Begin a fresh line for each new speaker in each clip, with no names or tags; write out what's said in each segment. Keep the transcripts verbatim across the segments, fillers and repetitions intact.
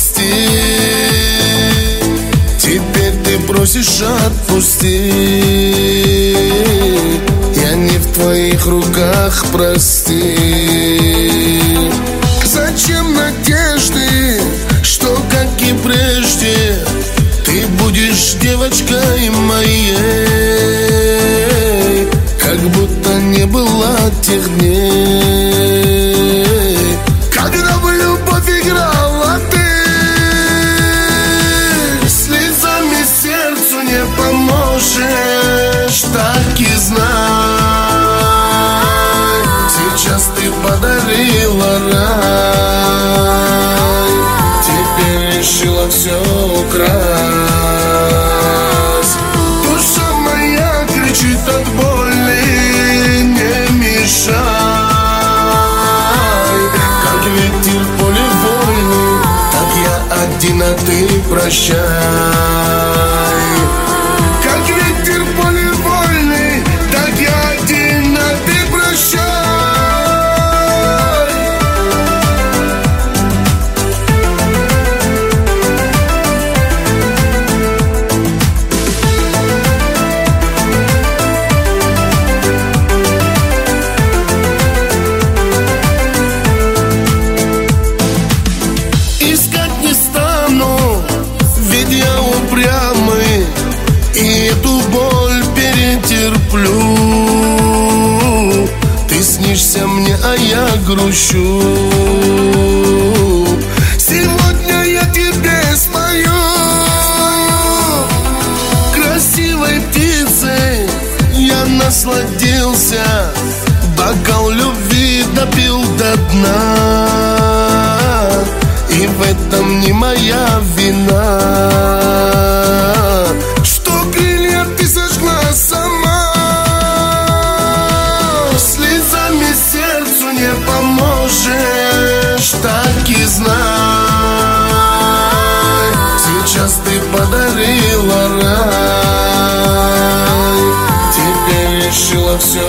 прости. Теперь ты просишь отпусти. Я не в твоих руках, прости. Зачем надежды, что, как и прежде, ты будешь девочкой моей, как будто не было тех дней, когда в любовь играла ты. Слезами сердцу не поможешь, так и знай. Сейчас ты подарила рай, теперь решила все украсть. Душа моя кричит от боли, не мешай. Как ветер в поле войны, так я один, а ты прощай. Как ветер в поле войны, так я один, а ты прощай. И эту боль перетерплю. Ты снишься мне, а я грущу. Сегодня я тебе спою. Красивой птицей я насладился, бокал любви допил до дна. И в этом не моя вина, что крылья ты сожгла сама. Слезами сердцу не поможешь, так и знай. Сейчас ты подарила рай, теперь решила все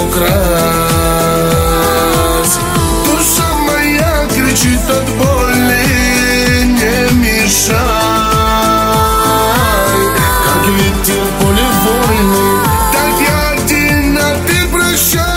украсть. Душа моя кричит от боли, не мешай. Как ветер в поле войны, так я один, а ты прощай.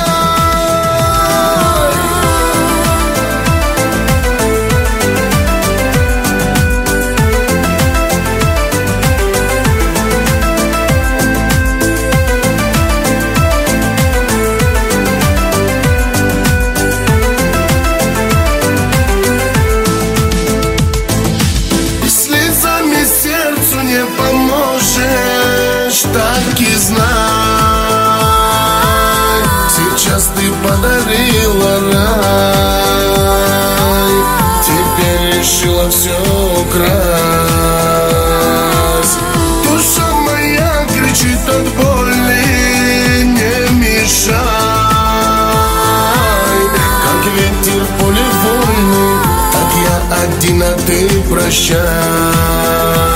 Слезами сердцу не поможешь, так и знай. Сейчас ты подарила рай, теперь решила все украсть. Душа моя кричит от боли, не мешай. Как ветер в поле войны, так я один, а ты прощай.